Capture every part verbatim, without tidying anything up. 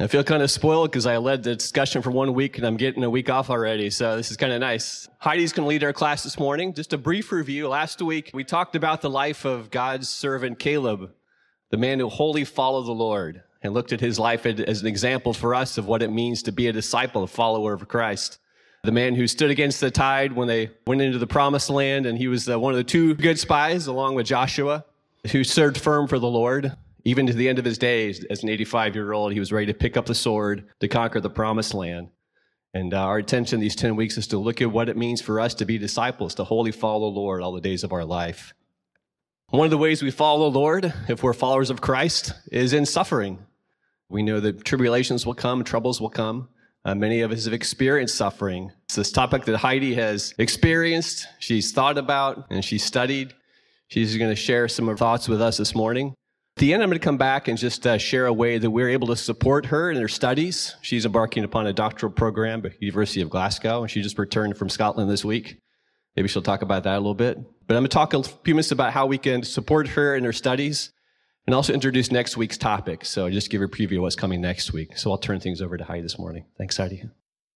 I feel kind of spoiled because I led the discussion for one week and I'm getting a week off already, so this is kind of nice. Heidi's going to lead our class this morning. Just a brief review. Last week, we talked about the life of God's servant Caleb, the man who wholly followed the Lord, and looked at his life as an example for us of what it means to be a disciple, a follower of Christ. The man who stood against the tide when they went into the promised land, and he was uh, one of the two good spies, along with Joshua, who stood firm for the Lord. Even to the end of his days, as an eighty-five-year-old, he was ready to pick up the sword to conquer the promised land. And uh, our attention these ten weeks is to look at what it means for us to be disciples, to wholly follow the Lord all the days of our life. One of the ways we follow the Lord, if we're followers of Christ, is in suffering. We know that tribulations will come, troubles will come. Uh, many of us have experienced suffering. It's this topic that Heidi has experienced, she's thought about, and she's studied. She's going to share some of her thoughts with us this morning. At the end, I'm going to come back and just uh, share a way that we're able to support her in her studies. She's embarking upon a doctoral program at the University of Glasgow, and she just returned from Scotland this week. Maybe she'll talk about that a little bit. But I'm going to talk a few minutes about how we can support her in her studies and also introduce next week's topic. So just give her a preview of what's coming next week. So I'll turn things over to Heidi this morning. Thanks, Heidi.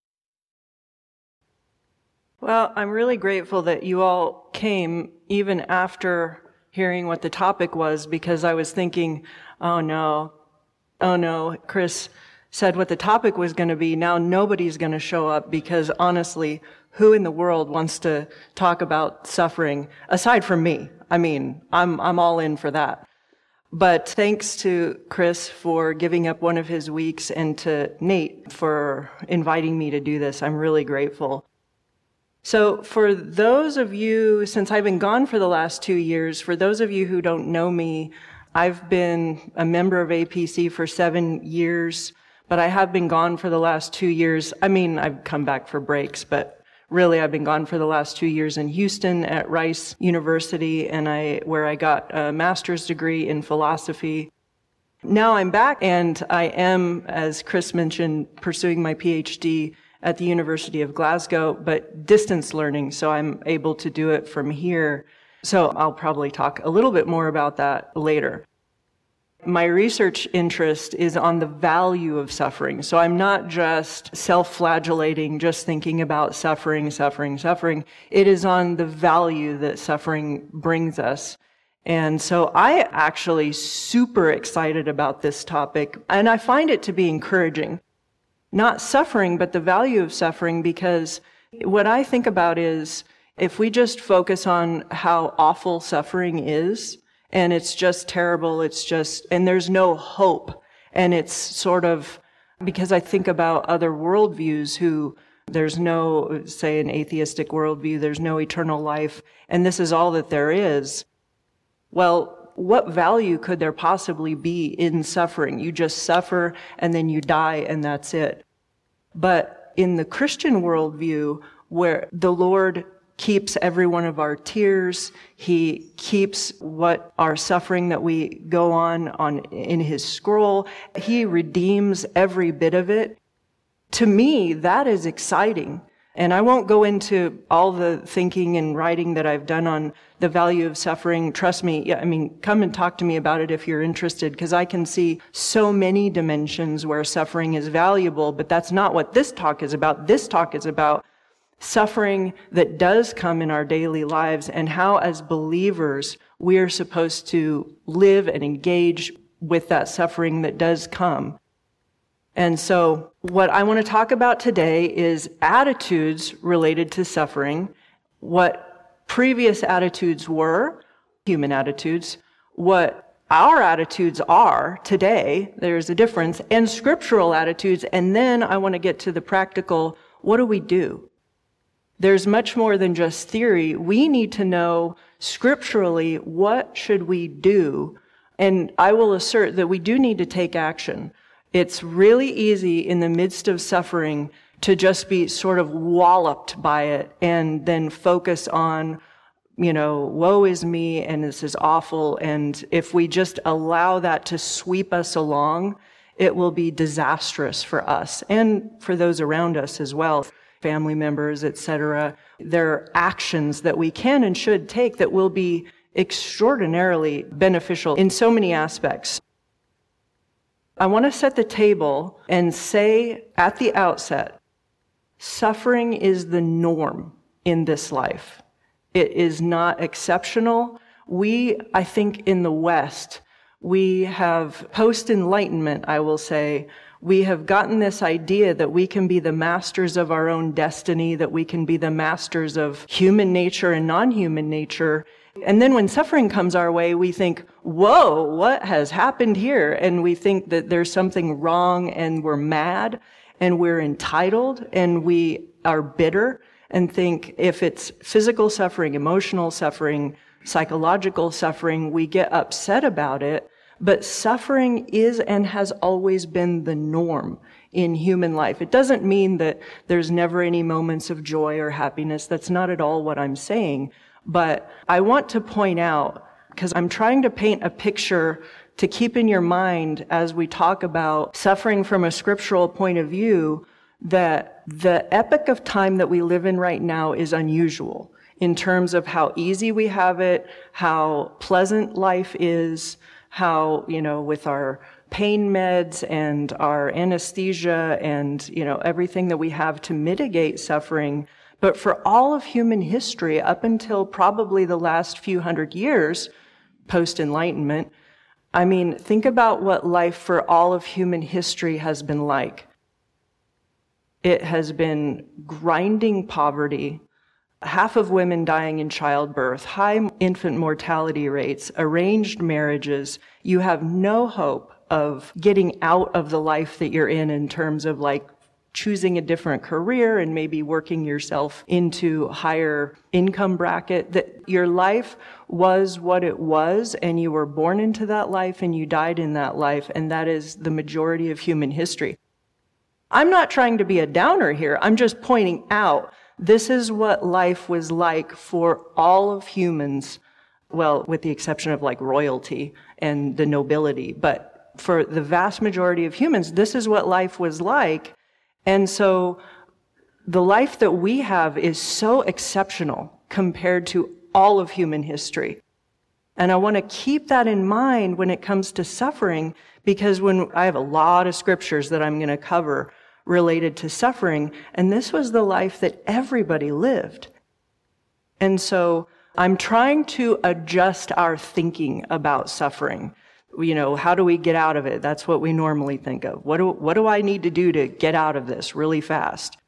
Well, I'm really grateful that you all came even after hearing what the topic was, because I was thinking, oh no, oh no, Chris said what the topic was going to be. Now nobody's going to show up, because honestly, who in the world wants to talk about suffering aside from me? I mean, I'm, I'm all in for that. But thanks to Chris for giving up one of his weeks, and to Nate for inviting me to do this. I'm really grateful. So for those of you, since I've been gone for the last two years, for those of you who don't know me, I've been a member of A P C for seven years, but I have been gone for the last two years. I mean, I've come back for breaks, but really I've been gone for the last two years in Houston at Rice University, and I, where I got a master's degree in philosophy. Now I'm back, and I am, as Chris mentioned, pursuing my P H D at the University of Glasgow, but distance learning, so I'm able to do it from here. So I'll probably talk a little bit more about that later. My research interest is on the value of suffering. So I'm not just self-flagellating, just thinking about suffering, suffering, suffering. It is on the value that suffering brings us. And so I actually super excited about this topic, and I find it to be encouraging. Not suffering, but the value of suffering, because what I think about is if we just focus on how awful suffering is, and it's just terrible, it's just, and there's no hope, and it's sort of, because I think about other worldviews who, there's no, say an atheistic worldview, there's no eternal life, and this is all that there is. Well, what value could there possibly be in suffering? You just suffer and then you die and that's it. But in the Christian worldview, where the Lord keeps every one of our tears, He keeps what our suffering that we go on, on in His scroll, He redeems every bit of it. To me, that is exciting. And I won't go into all the thinking and writing that I've done on the value of suffering. Trust me, yeah, I mean, come and talk to me about it if you're interested, because I can see so many dimensions where suffering is valuable, but that's not what this talk is about. This talk is about suffering that does come in our daily lives, and how as believers we are supposed to live and engage with that suffering that does come. And so what I want to talk about today is attitudes related to suffering, what previous attitudes were, human attitudes, what our attitudes are today, there's a difference, and scriptural attitudes, and then I want to get to the practical, what do we do? There's much more than just theory. We need to know scripturally what should we do, and I will assert that we do need to take action. It's really easy in the midst of suffering to just be sort of walloped by it and then focus on, you know, woe is me and this is awful. And if we just allow that to sweep us along, it will be disastrous for us and for those around us as well, family members, et cetera. There are actions that we can and should take that will be extraordinarily beneficial in so many aspects. I want to set the table and say at the outset, suffering is the norm in this life. It is not exceptional. We, I think in the West, we have, post-enlightenment, I will say, we have gotten this idea that we can be the masters of our own destiny, that we can be the masters of human nature and non-human nature. And then when suffering comes our way, we think, whoa, what has happened here? And we think that there's something wrong and we're mad and we're entitled and we are bitter and think if it's physical suffering, emotional suffering, psychological suffering, we get upset about it. But suffering is and has always been the norm in human life. It doesn't mean that there's never any moments of joy or happiness. That's not at all what I'm saying. But I want to point out, because I'm trying to paint a picture to keep in your mind as we talk about suffering from a scriptural point of view, that the epoch of time that we live in right now is unusual in terms of how easy we have it, how pleasant life is, how, you know, with our pain meds and our anesthesia and, you know, everything that we have to mitigate suffering. But for all of human history, up until probably the last few hundred years, post-enlightenment, I mean, think about what life for all of human history has been like. It has been grinding poverty, half of women dying in childbirth, high infant mortality rates, arranged marriages. You have no hope of getting out of the life that you're in in terms of like choosing a different career and maybe working yourself into a higher income bracket. That your life was what it was and you were born into that life and you died in that life, and that is the majority of human history. I'm not trying to be a downer here. I'm just pointing out this is what life was like for all of humans, well, with the exception of like royalty and the nobility. But for the vast majority of humans, this is what life was like. And so the life that we have is so exceptional compared to all of human history. And I want to keep that in mind when it comes to suffering, because when I have a lot of scriptures that I'm going to cover related to suffering, and this was the life that everybody lived. And so I'm trying to adjust our thinking about suffering. You know, how do we get out of it? That's what we normally think of. What do, what do I need to do to get out of this really fast?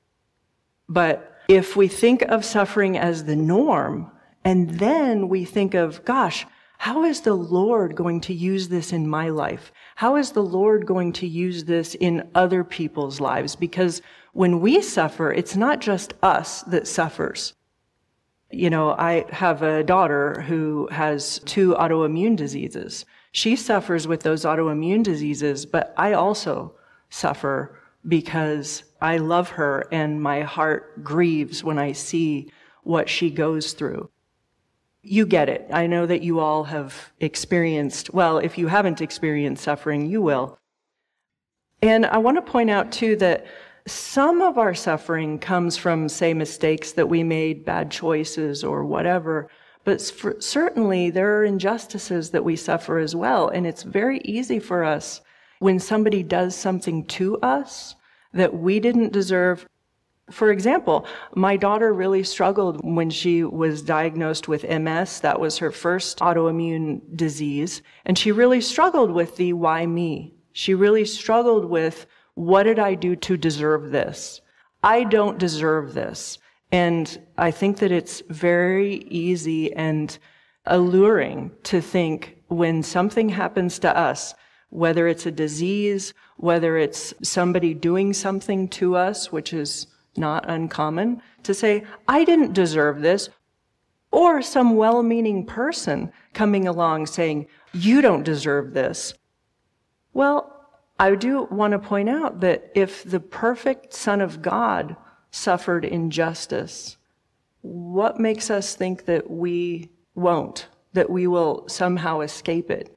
But if we think of suffering as the norm, and then we think of, gosh, how is the Lord going to use this in my life? How is the Lord going to use this in other people's lives? Because when we suffer, it's not just us that suffers. You know, I have a daughter who has two autoimmune diseases. She suffers with those autoimmune diseases, but I also suffer because I love her and my heart grieves when I see what she goes through. You get it. I know that you all have experienced, well, if you haven't experienced suffering, you will. And I want to point out, too, that some of our suffering comes from, say, mistakes that we made, bad choices or whatever. But for, certainly there are injustices that we suffer as well. And it's very easy for us when somebody does something to us that we didn't deserve. For example, my daughter really struggled when she was diagnosed with M S. That was her first autoimmune disease. And she really struggled with the why me? She really struggled with, what did I do to deserve this? I don't deserve this. And I think that it's very easy and alluring to think when something happens to us, whether it's a disease, whether it's somebody doing something to us, which is not uncommon, to say, I didn't deserve this, or some well-meaning person coming along saying, you don't deserve this. Well, I do want to point out that if the perfect Son of God suffered injustice, what makes us think that we won't, that we will somehow escape it?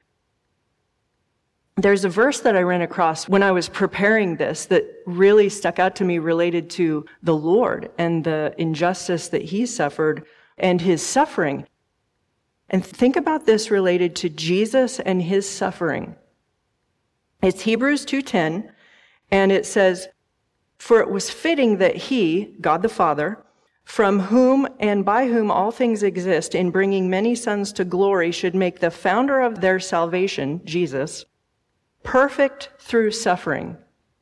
There's a verse that I ran across when I was preparing this that really stuck out to me related to the Lord and the injustice that he suffered and his suffering. And think about this related to Jesus and his suffering. It's Hebrews two ten, and it says, "For it was fitting that he, God the Father, from whom and by whom all things exist, in bringing many sons to glory, should make the founder of their salvation, Jesus, perfect through suffering."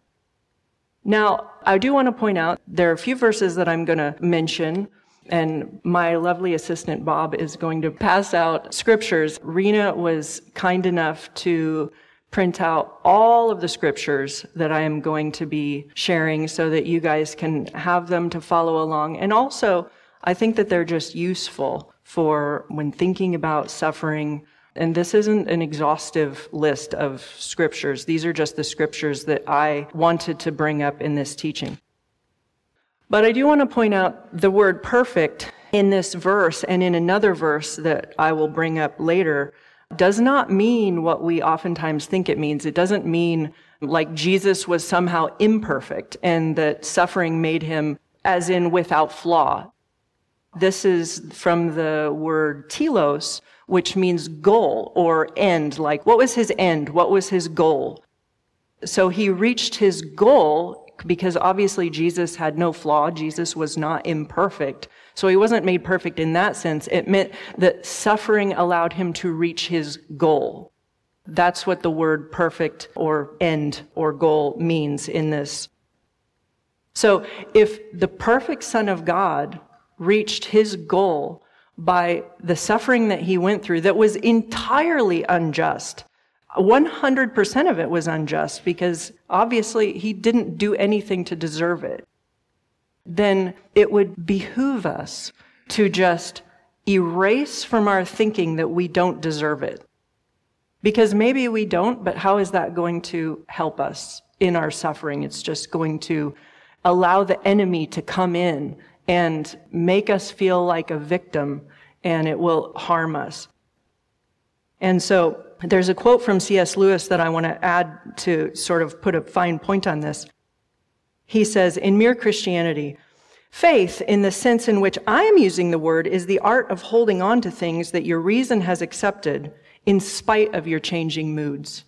Now, I do want to point out, there are a few verses that I'm going to mention, and my lovely assistant, Bob, is going to pass out scriptures. Rena was kind enough to print out all of the scriptures that I am going to be sharing so that you guys can have them to follow along. And also, I think that they're just useful for when thinking about suffering. And this isn't an exhaustive list of scriptures. These are just the scriptures that I wanted to bring up in this teaching. But I do want to point out the word perfect in this verse and in another verse that I will bring up later does not mean what we oftentimes think it means. It doesn't mean like Jesus was somehow imperfect and that suffering made him as in without flaw. This is from the word telos, which means goal or end. Like, what was his end? What was his goal? So he reached his goal because obviously Jesus had no flaw. Jesus was not imperfect. So he wasn't made perfect in that sense. It meant that suffering allowed him to reach his goal. That's what the word perfect or end or goal means in this. So if the perfect Son of God reached his goal by the suffering that he went through that was entirely unjust, one hundred percent of it was unjust because obviously he didn't do anything to deserve it, then it would behoove us to just erase from our thinking that we don't deserve it. Because maybe we don't, but how is that going to help us in our suffering? It's just going to allow the enemy to come in and make us feel like a victim, and it will harm us. And so there's a quote from C S Lewis that I want to add to sort of put a fine point on this. He says, "In mere Christianity, faith, in the sense in which I am using the word, is the art of holding on to things that your reason has accepted in spite of your changing moods."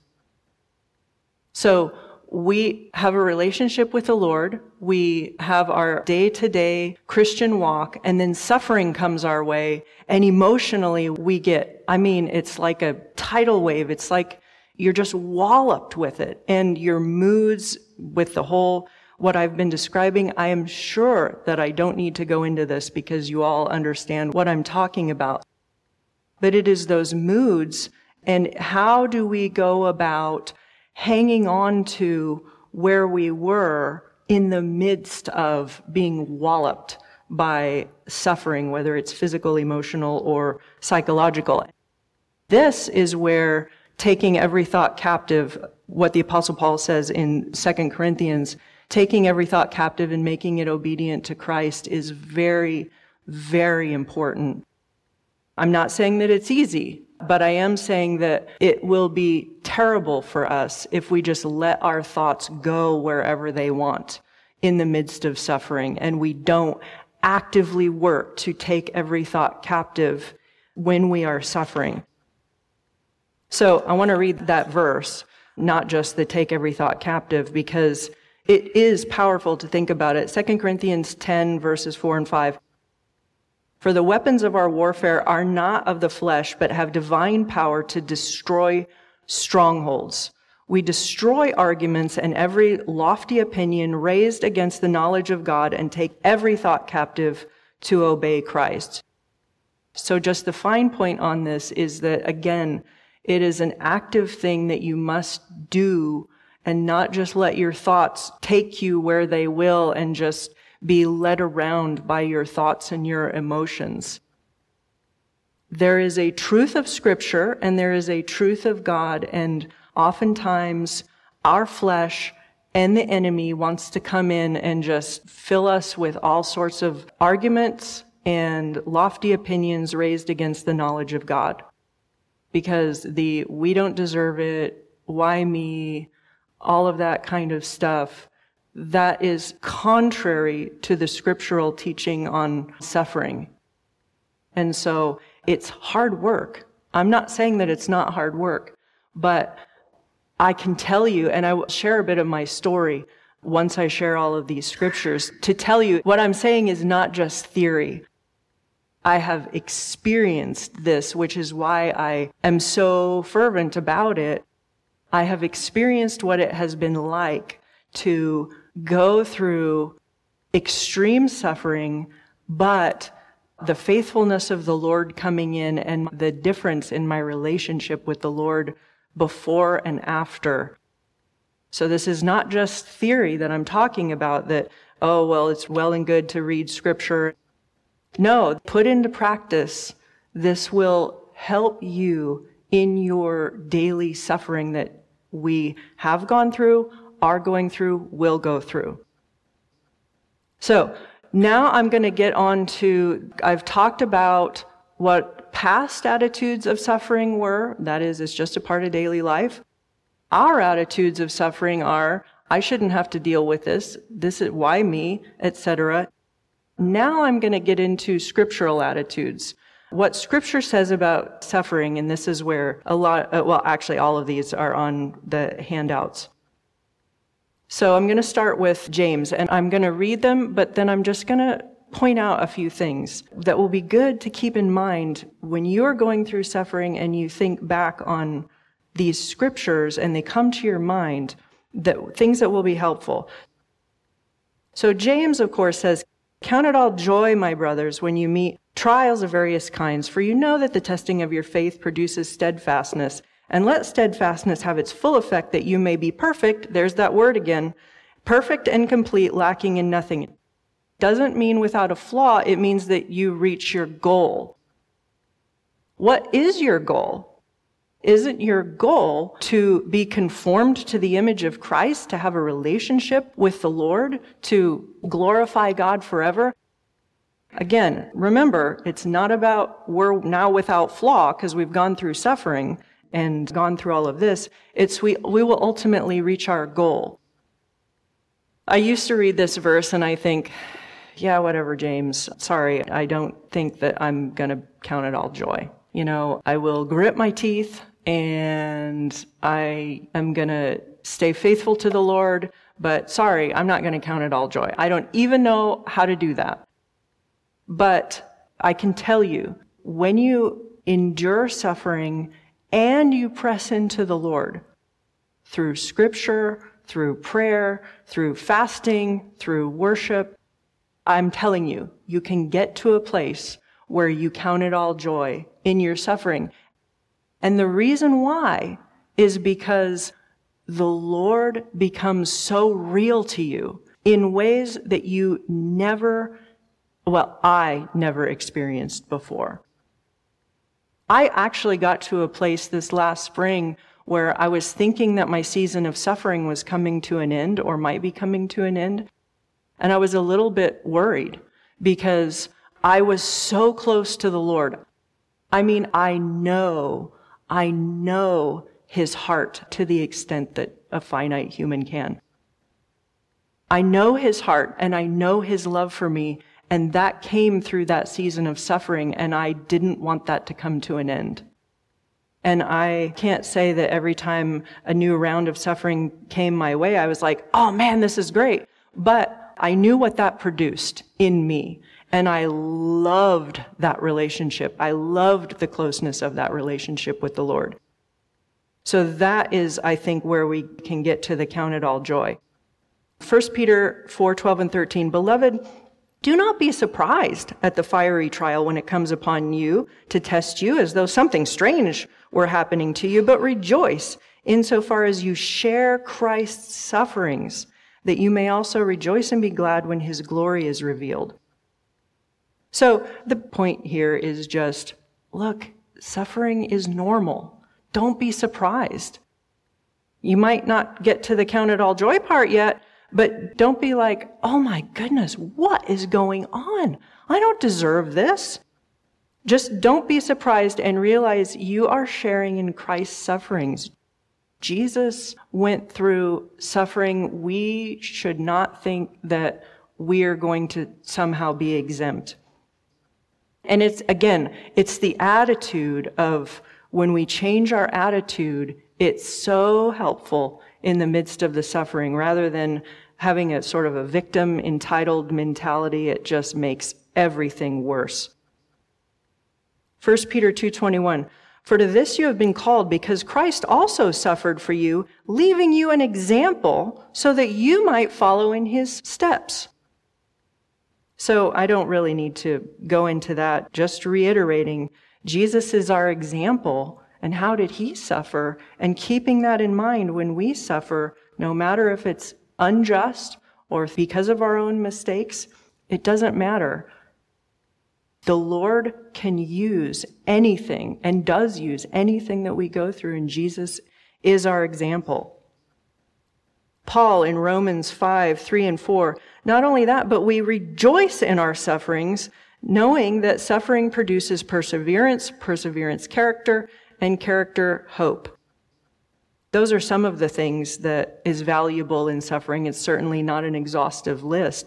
So we have a relationship with the Lord. We have our day-to-day Christian walk, and then suffering comes our way, and emotionally we get, I mean, it's like a tidal wave. It's like you're just walloped with it, and your moods with the whole what I've been describing. I am sure that I don't need to go into this because you all understand what I'm talking about. But it is those moods, and how do we go about hanging on to where we were in the midst of being walloped by suffering, whether it's physical, emotional, or psychological. This is where taking every thought captive, what the Apostle Paul says in Second Corinthians, taking every thought captive and making it obedient to Christ is very, very important. I'm not saying that it's easy, but I am saying that it will be terrible for us if we just let our thoughts go wherever they want in the midst of suffering, and we don't actively work to take every thought captive when we are suffering. So I want to read that verse, not just the take every thought captive, because it is powerful to think about it. Second Corinthians ten, verses four and five. "For the weapons of our warfare are not of the flesh, but have divine power to destroy strongholds. We destroy arguments and every lofty opinion raised against the knowledge of God and take every thought captive to obey Christ." So just the fine point on this is that, again, it is an active thing that you must do and not just let your thoughts take you where they will and just be led around by your thoughts and your emotions. There is a truth of Scripture and there is a truth of God, and oftentimes our flesh and the enemy wants to come in and just fill us with all sorts of arguments and lofty opinions raised against the knowledge of God. Because the "we don't deserve it," "why me," all of that kind of stuff, that is contrary to the scriptural teaching on suffering. And so it's hard work. I'm not saying that it's not hard work, but I can tell you, and I will share a bit of my story once I share all of these scriptures, to tell you what I'm saying is not just theory. I have experienced this, which is why I am so fervent about it. I have experienced what it has been like to go through extreme suffering, but the faithfulness of the Lord coming in and the difference in my relationship with the Lord before and after. So this is not just theory that I'm talking about that, oh, well, it's well and good to read scripture. No, put into practice. This will help you in your daily suffering that we have gone through, are going through, will go through. So now I'm going to get on to, I've talked about what past attitudes of suffering were. That is, it's just a part of daily life. Our attitudes of suffering are, I shouldn't have to deal with this. This is why me, et cetera. Now I'm going to get into scriptural attitudes. What scripture says about suffering, and this is where a lot, uh, well, actually all of these are on the handouts. So I'm going to start with James, and I'm going to read them, but then I'm just going to point out a few things that will be good to keep in mind when you're going through suffering and you think back on these scriptures and they come to your mind, that things that will be helpful. So James, of course, says, "Count it all joy, my brothers, when you meet trials of various kinds, for you know that the testing of your faith produces steadfastness. And let steadfastness have its full effect, that you may be perfect," there's that word again, "perfect and complete, lacking in nothing." Doesn't mean without a flaw, it means that you reach your goal. What is your goal? Isn't your goal to be conformed to the image of Christ, to have a relationship with the Lord, to glorify God forever? Again, remember, it's not about we're now without flaw because we've gone through suffering and gone through all of this. It's we, we will ultimately reach our goal. I used to read this verse and I think, yeah, whatever, James. Sorry, I don't think that I'm going to count it all joy. You know, I will grit my teeth and I am going to stay faithful to the Lord, but sorry, I'm not going to count it all joy. I don't even know how to do that. But I can tell you, when you endure suffering and you press into the Lord through scripture, through prayer, through fasting, through worship, I'm telling you, you can get to a place where you count it all joy in your suffering. And the reason why is because the Lord becomes so real to you in ways that you never, well, I never experienced before. I actually got to a place this last spring where I was thinking that my season of suffering was coming to an end or might be coming to an end. And I was a little bit worried because I was so close to the Lord. I mean, I know, I know his heart to the extent that a finite human can. I know his heart and I know his love for me, and that came through that season of suffering, and I didn't want that to come to an end. And I can't say that every time a new round of suffering came my way, I was like, oh man, this is great. But I knew what that produced in me, and I loved that relationship. I loved the closeness of that relationship with the Lord. So that is, I think, where we can get to the count it all joy. First Peter four, twelve and thirteen, "Beloved, do not be surprised at the fiery trial when it comes upon you to test you as though something strange were happening to you, but rejoice insofar as you share Christ's sufferings, that you may also rejoice and be glad when his glory is revealed." So the point here is just, look, suffering is normal. Don't be surprised. You might not get to the count it all joy part yet, but don't be like, oh my goodness, what is going on? I don't deserve this. Just don't be surprised and realize you are sharing in Christ's sufferings. Jesus went through suffering. We should not think that we are going to somehow be exempt. And it's, again, it's the attitude of when we change our attitude, It's so helpful in the midst of the suffering. Rather than having a sort of a victim entitled mentality, it just makes everything worse. First Peter two twenty-one, for to this you have been called, because Christ also suffered for you, leaving you an example so that you might follow in his steps. So I don't really need to go into that, just reiterating, Jesus is our example, and how did he suffer? And keeping that in mind when we suffer, no matter if it's unjust or because of our own mistakes, it doesn't matter. The Lord can use anything and does use anything that we go through, and Jesus is our example. Paul in Romans five, three and four, not only that, but we rejoice in our sufferings, knowing that suffering produces perseverance, perseverance character, and character hope. Those are some of the things that is valuable in suffering. It's certainly not an exhaustive list.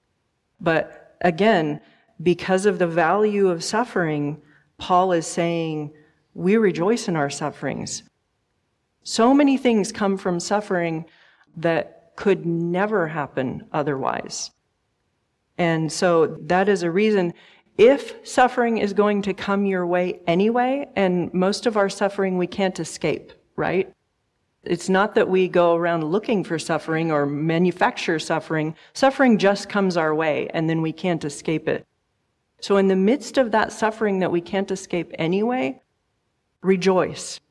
But again, because of the value of suffering, Paul is saying, we rejoice in our sufferings. So many things come from suffering that could never happen otherwise. And so that is a reason, if suffering is going to come your way anyway, and most of our suffering we can't escape, right? It's not that we go around looking for suffering or manufacture suffering. Suffering just comes our way, and then we can't escape it. So in the midst of that suffering that we can't escape anyway, rejoice.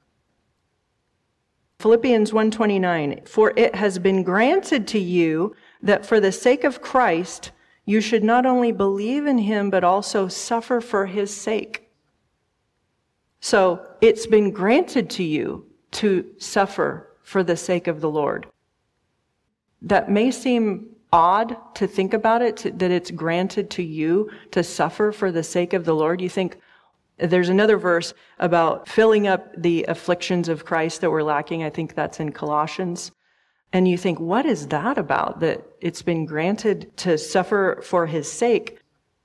Philippians one twenty-nine, for it has been granted to you that for the sake of Christ, you should not only believe in him, but also suffer for his sake. So it's been granted to you to suffer for the sake of the Lord. That may seem odd to think about it, to, that it's granted to you to suffer for the sake of the Lord. You think, there's another verse about filling up the afflictions of Christ that we're lacking. I think that's in Colossians. And you think, what is that about, that it's been granted to suffer for his sake?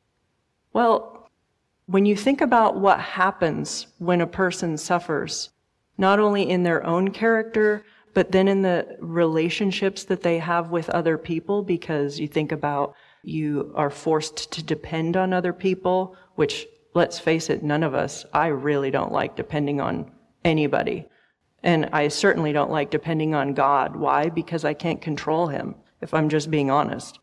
Well, when you think about what happens when a person suffers, not only in their own character, but then in the relationships that they have with other people, because you think about you are forced to depend on other people, which, let's face it, none of us, I really don't like depending on anybody. And I certainly don't like depending on God. Why? Because I can't control him, if I'm just being honest.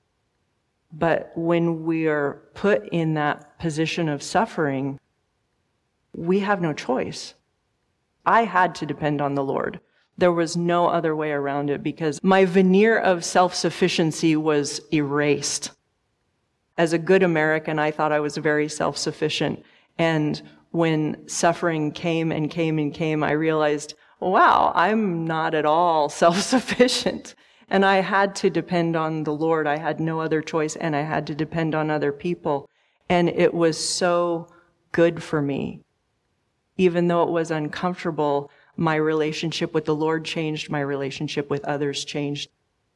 But when we are put in that position of suffering, we have no choice. I had to depend on the Lord. There was no other way around it, because my veneer of self-sufficiency was erased. As a good American, I thought I was very self-sufficient. And when suffering came and came and came, I realized, wow, I'm not at all self-sufficient. And I had to depend on the Lord. I had no other choice, and I had to depend on other people. And it was so good for me. Even though it was uncomfortable, my relationship with the Lord changed, my relationship with others changed.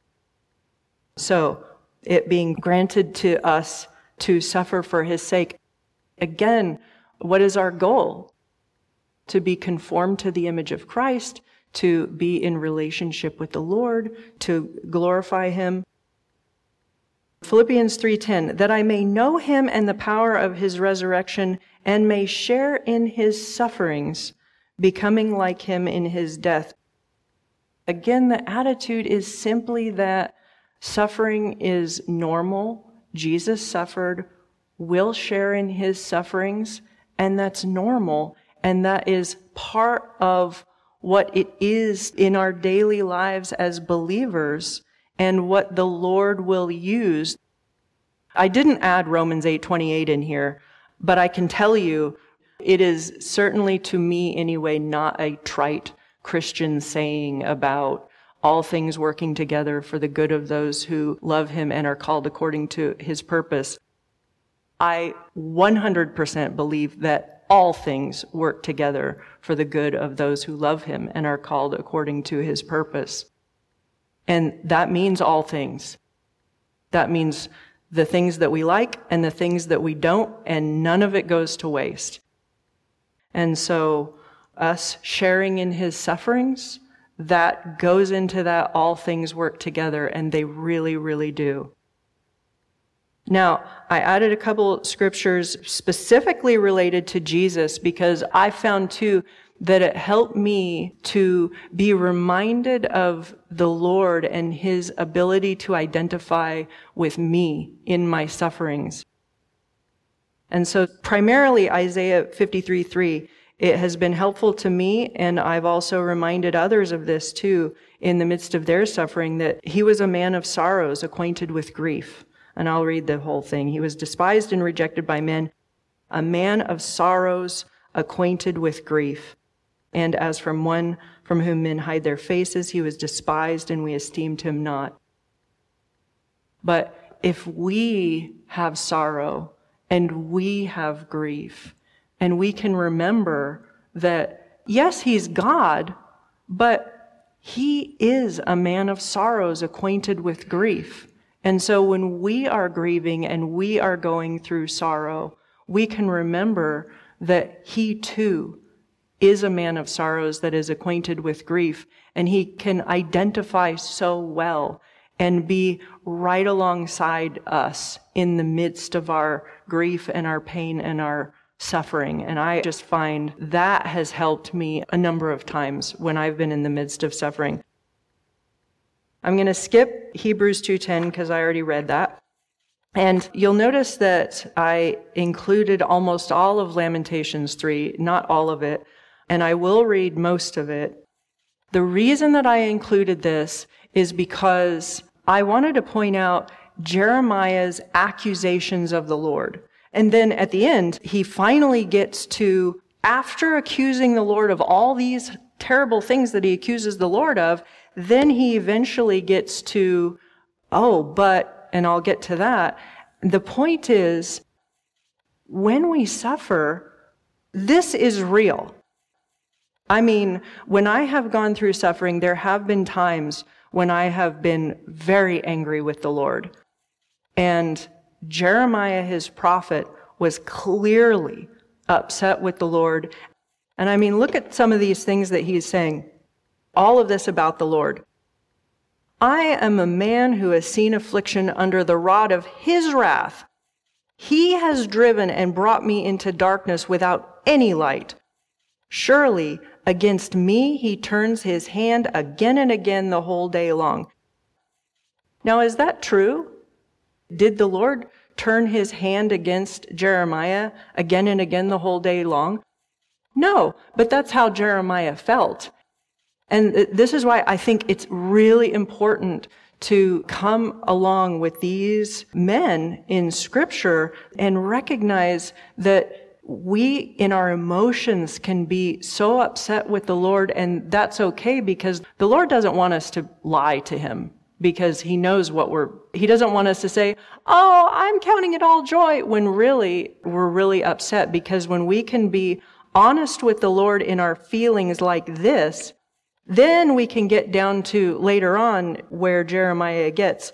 So, it being granted to us to suffer for his sake, again, what is our goal? To be conformed to the image of Christ, to be in relationship with the Lord, to glorify him. Philippians three ten, that I may know him and the power of his resurrection, and may share in his sufferings, becoming like him in his death. Again, the attitude is simply that suffering is normal. Jesus suffered. We'll share in his sufferings, and that's normal. And that is part of what it is in our daily lives as believers, and what the Lord will use. I didn't add Romans eight twenty-eight in here, but I can tell you, it is certainly, to me anyway, not a trite Christian saying about all things working together for the good of those who love him and are called according to his purpose. I one hundred percent believe that all things work together for the good of those who love him and are called according to his purpose. And that means all things. That means the things that we like and the things that we don't, and none of it goes to waste. And so us sharing in his sufferings, that goes into that all things work together, and they really, really do. Now, I added a couple scriptures specifically related to Jesus because I found too that it helped me to be reminded of the Lord and his ability to identify with me in my sufferings. And so primarily Isaiah fifty-three three, it has been helpful to me, and I've also reminded others of this too in the midst of their suffering, that he was a man of sorrows, acquainted with grief. And I'll read the whole thing. He was despised and rejected by men, a man of sorrows, acquainted with grief. And as from one from whom men hide their faces, he was despised, and we esteemed him not. But if we have sorrow and we have grief, and we can remember that, yes, he's God, but he is a man of sorrows, acquainted with grief. And so when we are grieving and we are going through sorrow, we can remember that he too is a man of sorrows that is acquainted with grief, and he can identify so well and be right alongside us in the midst of our grief and our pain and our suffering. And I just find that has helped me a number of times when I've been in the midst of suffering. I'm going to skip Hebrews two ten because I already read that. And you'll notice that I included almost all of Lamentations three, not all of it, and I will read most of it. The reason that I included this is because I wanted to point out Jeremiah's accusations of the Lord. And then at the end, he finally gets to, after accusing the Lord of all these terrible things that he accuses the Lord of, then he eventually gets to, oh, but, and I'll get to that. The point is, when we suffer, this is real. I mean, when I have gone through suffering, there have been times when I have been very angry with the Lord. And Jeremiah, his prophet, was clearly upset with the Lord. And I mean, look at some of these things that he's saying. All of this about the Lord. I am a man who has seen affliction under the rod of his wrath. He has driven and brought me into darkness without any light. Surely against me he turns his hand again and again the whole day long. Now, is that true? Did the Lord turn his hand against Jeremiah again and again the whole day long? No, but that's how Jeremiah felt. And this is why I think it's really important to come along with these men in Scripture and recognize that we, in our emotions, can be so upset with the Lord, and that's okay because the Lord doesn't want us to lie to him because he knows what we're, he doesn't want us to say, oh, I'm counting it all joy, when really we're really upset, because when we can be honest with the Lord in our feelings like this, then we can get down to later on where Jeremiah gets.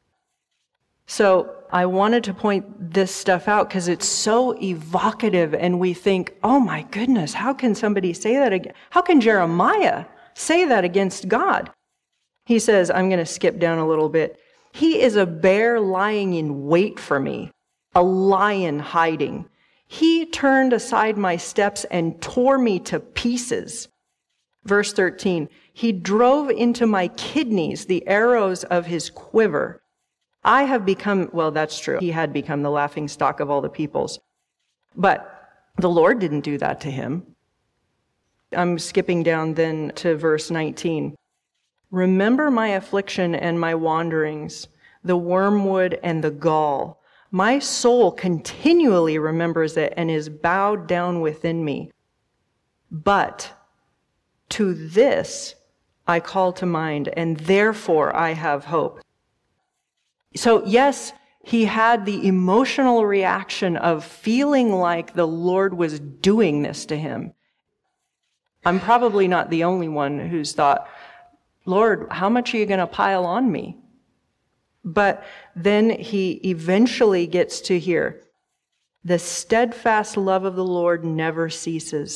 So I wanted to point this stuff out because it's so evocative, and we think, oh my goodness, how can somebody say that again? How can Jeremiah say that against God? He says, I'm going to skip down a little bit. He is a bear lying in wait for me, a lion hiding. He turned aside my steps and tore me to pieces. Verse thirteen, he drove into my kidneys the arrows of his quiver. I have become, well, that's true. He had become the laughing stock of all the peoples. But the Lord didn't do that to him. I'm skipping down then to verse nineteen. Remember my affliction and my wanderings, the wormwood and the gall. My soul continually remembers it and is bowed down within me. But to this I call to mind, and therefore I have hope. So yes, he had the emotional reaction of feeling like the Lord was doing this to him. I'm probably not the only one who's thought, Lord, how much are you going to pile on me? But then he eventually gets to hear, the steadfast love of the Lord never ceases.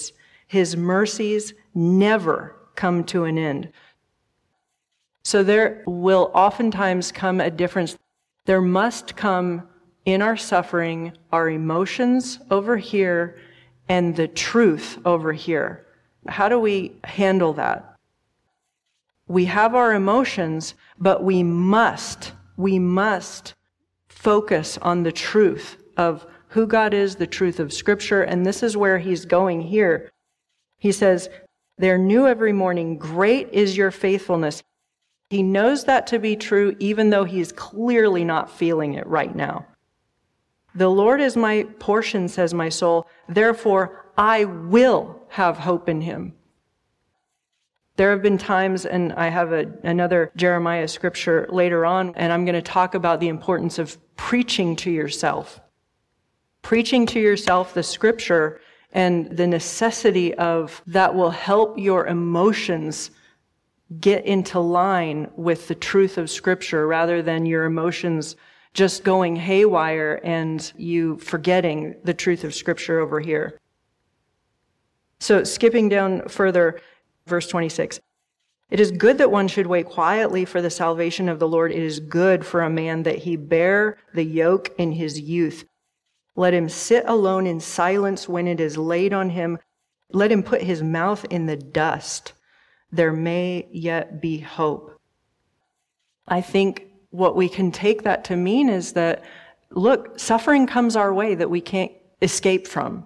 His mercies never come to an end. So there will oftentimes come a difference. There must come in our suffering, our emotions over here and the truth over here. How do we handle that? We have our emotions, but we must, we must focus on the truth of who God is, the truth of Scripture, and this is where he's going here. He says, they're new every morning. Great is your faithfulness. He knows that to be true, even though he's clearly not feeling it right now. The Lord is my portion, says my soul. Therefore, I will have hope in him. There have been times, and I have a, another Jeremiah scripture later on, and I'm going to talk about the importance of preaching to yourself. Preaching to yourself the scripture and the necessity of that will help your emotions get into line with the truth of scripture rather than your emotions just going haywire and you forgetting the truth of scripture over here. So skipping down further, verse twenty-six. It is good that one should wait quietly for the salvation of the Lord. It is good for a man that he bear the yoke in his youth. Let him sit alone in silence when it is laid on him. Let him put his mouth in the dust. There may yet be hope. I think what we can take that to mean is that, look, suffering comes our way that we can't escape from.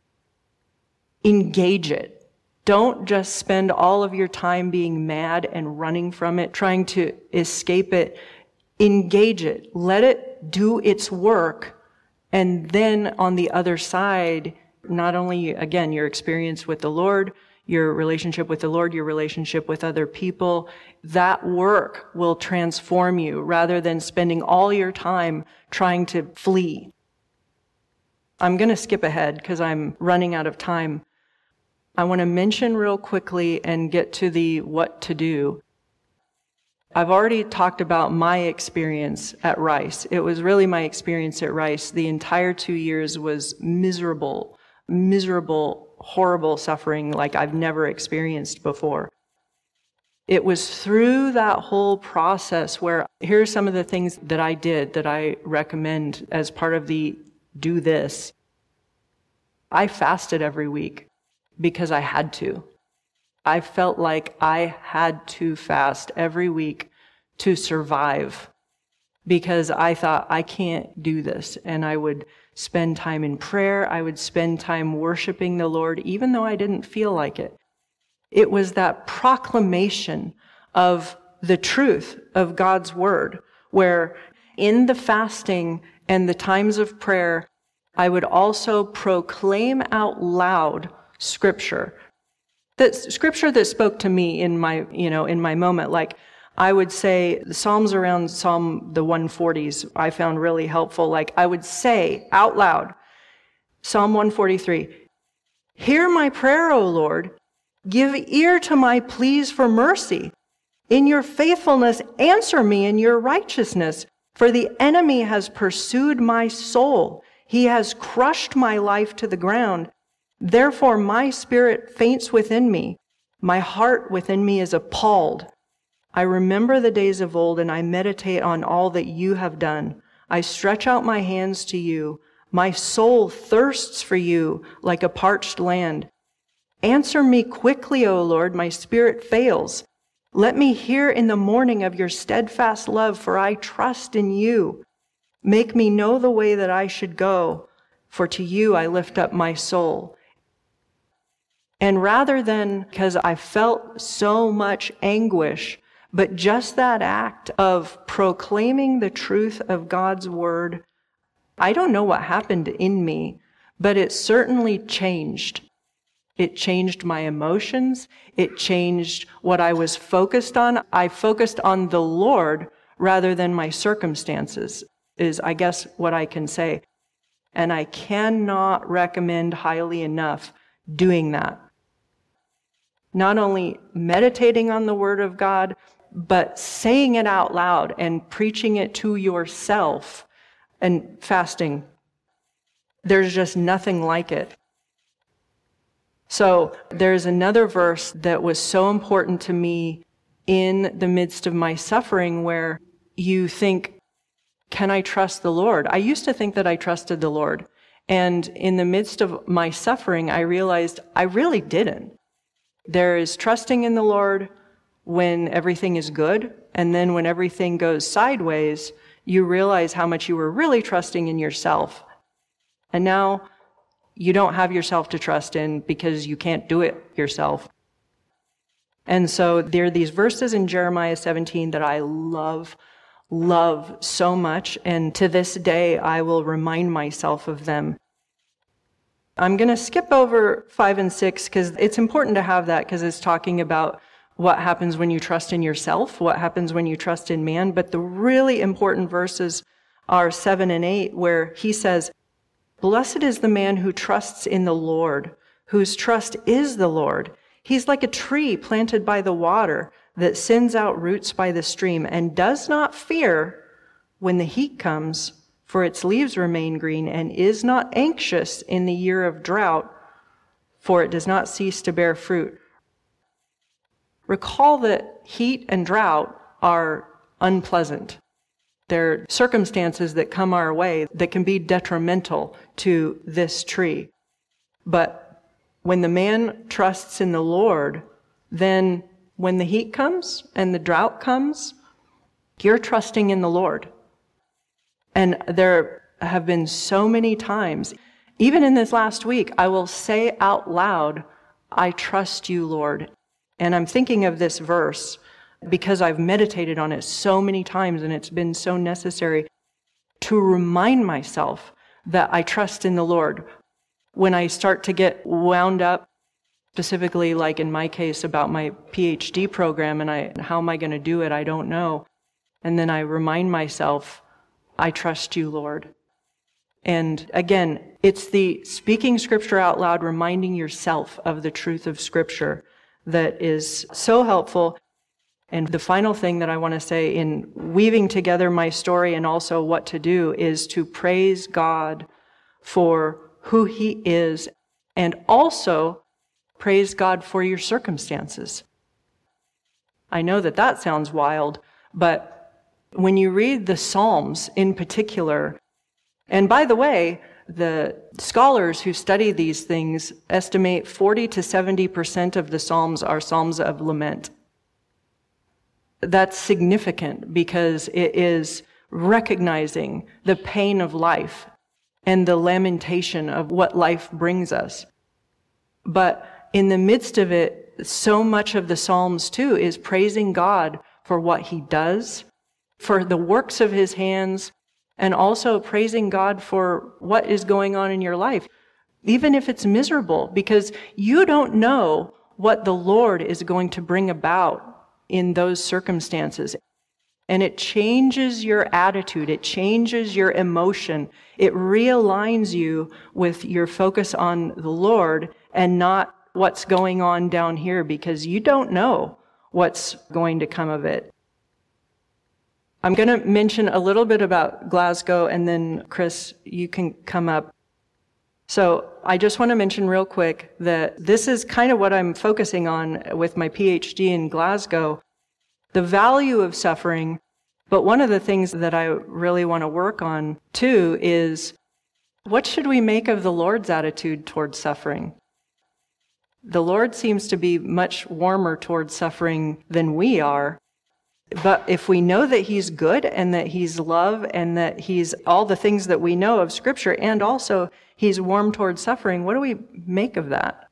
Engage it. Don't just spend all of your time being mad and running from it, trying to escape it. Engage it. Let it do its work. And then on the other side, not only, again, your experience with the Lord, your relationship with the Lord, your relationship with other people, that work will transform you rather than spending all your time trying to flee. I'm going to skip ahead because I'm running out of time. I want to mention real quickly and get to the what to do. I've already talked about my experience at Rice. It was really my experience at Rice. The entire two years was miserable, miserable, horrible suffering like I've never experienced before. It was through that whole process where here are some of the things that I did that I recommend as part of the do this. I fasted every week because I had to. I felt like I had to fast every week to survive because I thought I can't do this. And I would spend time in prayer. I would spend time worshiping the Lord, even though I didn't feel like it. It was that proclamation of the truth of God's word, where in the fasting and the times of prayer, I would also proclaim out loud scripture. That scripture that spoke to me in my, you know, in my moment. Like I would say the Psalms around Psalm the one forties I found really helpful. Like I would say out loud, Psalm one forty-three, hear my prayer, O Lord. Give ear to my pleas for mercy. In your faithfulness, answer me in your righteousness. For the enemy has pursued my soul. He has crushed my life to the ground. Therefore, my spirit faints within me. My heart within me is appalled. I remember the days of old, and I meditate on all that you have done. I stretch out my hands to you. My soul thirsts for you like a parched land. Answer me quickly, O Lord, my spirit fails. Let me hear in the morning of your steadfast love, for I trust in you. Make me know the way that I should go, for to you I lift up my soul. And rather than, because I felt so much anguish, but just that act of proclaiming the truth of God's word, I don't know what happened in me, but it certainly changed. It changed my emotions. It changed what I was focused on. I focused on the Lord rather than my circumstances, is I guess what I can say. And I cannot recommend highly enough doing that. Not only meditating on the Word of God, but saying it out loud and preaching it to yourself and fasting. There's just nothing like it. So there's another verse that was so important to me in the midst of my suffering where you think, can I trust the Lord? I used to think that I trusted the Lord. And in the midst of my suffering, I realized I really didn't. There is trusting in the Lord when everything is good. And then when everything goes sideways, you realize how much you were really trusting in yourself. And now you don't have yourself to trust in because you can't do it yourself. And so there are these verses in Jeremiah seventeen that I love, love so much. And to this day, I will remind myself of them. I'm going to skip over five and six because it's important to have that because it's talking about what happens when you trust in yourself, what happens when you trust in man. But the really important verses are seven and eight, where he says, "Blessed is the man who trusts in the Lord, whose trust is the Lord. He's like a tree planted by the water that sends out roots by the stream and does not fear when the heat comes, for its leaves remain green, and is not anxious in the year of drought, for it does not cease to bear fruit." Recall that heat and drought are unpleasant. They're circumstances that come our way that can be detrimental to this tree. But when the man trusts in the Lord, then when the heat comes and the drought comes, you're trusting in the Lord. And there have been so many times, even in this last week, I will say out loud, "I trust you, Lord." And I'm thinking of this verse because I've meditated on it so many times and it's been so necessary to remind myself that I trust in the Lord. When I start to get wound up, specifically like in my case about my P H D program and I, how am I going to do it? I don't know. And then I remind myself, I trust you, Lord. And again, it's the speaking Scripture out loud, reminding yourself of the truth of Scripture that is so helpful. And the final thing that I want to say in weaving together my story and also what to do is to praise God for who He is and also praise God for your circumstances. I know that that sounds wild, but when you read the Psalms in particular, and by the way, the scholars who study these things estimate forty to seventy percent of the Psalms are Psalms of lament. That's significant because it is recognizing the pain of life and the lamentation of what life brings us. But in the midst of it, so much of the Psalms too is praising God for what He does, for the works of His hands, and also praising God for what is going on in your life, even if it's miserable, because you don't know what the Lord is going to bring about in those circumstances. And it changes your attitude. It changes your emotion. It realigns you with your focus on the Lord and not what's going on down here, because you don't know what's going to come of it. I'm going to mention a little bit about Glasgow, and then Chris, you can come up. So I just want to mention real quick that this is kind of what I'm focusing on with my P H D in Glasgow, the value of suffering. But one of the things that I really want to work on too is, what should we make of the Lord's attitude towards suffering? The Lord seems to be much warmer towards suffering than we are. But if we know that He's good and that He's love and that He's all the things that we know of Scripture, and also He's warm towards suffering, what do we make of that?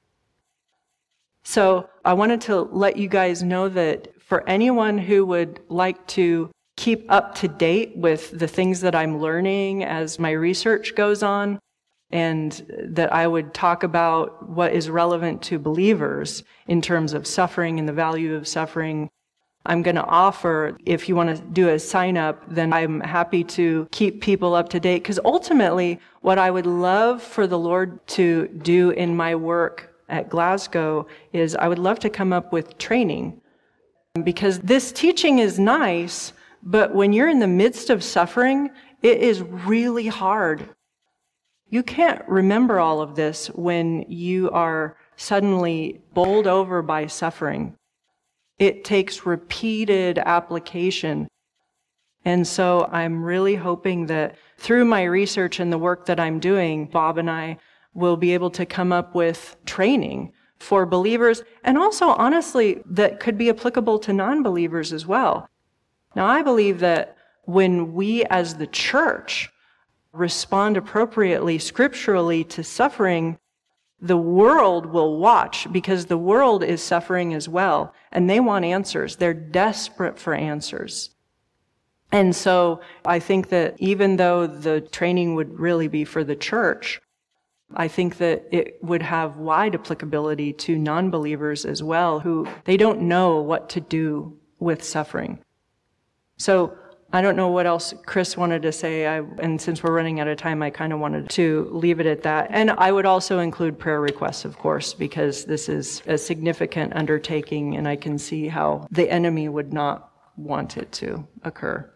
So I wanted to let you guys know that for anyone who would like to keep up to date with the things that I'm learning as my research goes on, and that I would talk about what is relevant to believers in terms of suffering and the value of suffering, I'm going to offer, if you want to do a sign up, then I'm happy to keep people up to date. Because ultimately, what I would love for the Lord to do in my work at Glasgow is I would love to come up with training. Because this teaching is nice, but when you're in the midst of suffering, it is really hard. You can't remember all of this when you are suddenly bowled over by suffering. It takes repeated application. And so I'm really hoping that through my research and the work that I'm doing, Bob and I will be able to come up with training for believers, and also, honestly, that could be applicable to non-believers as well. Now, I believe that when we as the church respond appropriately scripturally to suffering, the world will watch, because the world is suffering as well, and they want answers. They're desperate for answers. And so I think that even though the training would really be for the church, I think that it would have wide applicability to non-believers as well, who they don't know what to do with suffering. So I don't know what else Chris wanted to say, I, and since we're running out of time, I kind of wanted to leave it at that. And I would also include prayer requests, of course, because this is a significant undertaking, and I can see how the enemy would not want it to occur.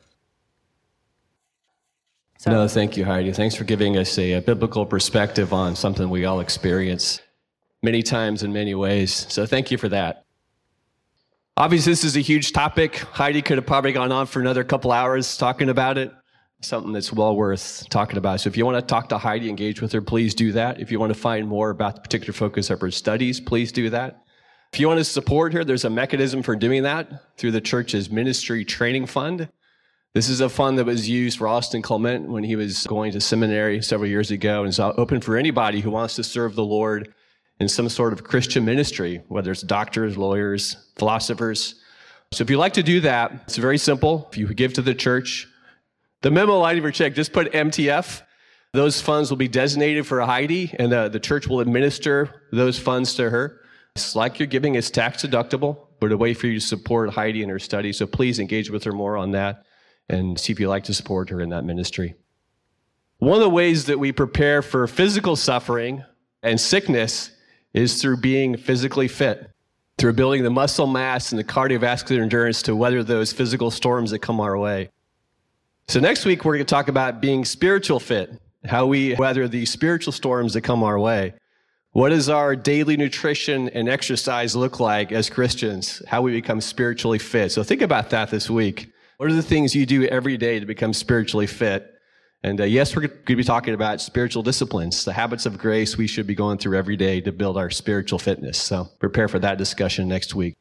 So. No, thank you, Heidi. Thanks for giving us a, a biblical perspective on something we all experience many times in many ways. So thank you for that. Obviously, this is a huge topic. Heidi could have probably gone on for another couple hours talking about it, something that's well worth talking about. So if you want to talk to Heidi, engage with her, please do that. If you want to find more about the particular focus of her studies, please do that. If you want to support her, there's a mechanism for doing that through the church's ministry training fund. This is a fund that was used for Austin Clement when he was going to seminary several years ago, and is open for anybody who wants to serve the Lord in some sort of Christian ministry, whether it's doctors, lawyers, philosophers. So if you'd like to do that, it's very simple. If you give to the church, the memo line of your check, just put M T F. Those funds will be designated for Heidi, and the, the church will administer those funds to her. It's like you're giving, it's tax deductible, but a way for you to support Heidi in her study. So please engage with her more on that and see if you'd like to support her in that ministry. One of the ways that we prepare for physical suffering and sickness is through being physically fit, through building the muscle mass and the cardiovascular endurance to weather those physical storms that come our way. So next week, we're going to talk about being spiritual fit, how we weather the spiritual storms that come our way. What does our daily nutrition and exercise look like as Christians? How we become spiritually fit. So think about that this week. What are the things you do every day to become spiritually fit? And uh, yes, we're going to be talking about spiritual disciplines, the habits of grace we should be going through every day to build our spiritual fitness. So prepare for that discussion next week.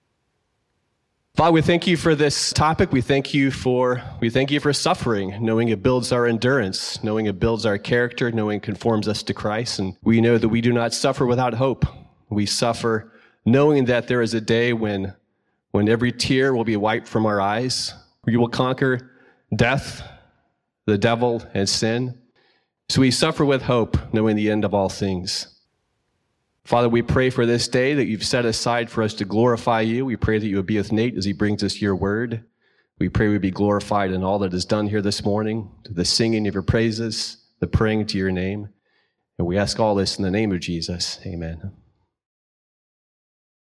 Father, we thank you for this topic. We thank you for we thank you for suffering, knowing it builds our endurance, knowing it builds our character, knowing it conforms us to Christ. And we know that we do not suffer without hope. We suffer knowing that there is a day when, when every tear will be wiped from our eyes. We will conquer death, the devil, and sin. So we suffer with hope, knowing the end of all things. Father, we pray for this day that you've set aside for us to glorify you. We pray that you would be with Nate as he brings us your word. We pray we be glorified in all that is done here this morning, to the singing of your praises, the praying to your name. And we ask all this in the name of Jesus. Amen.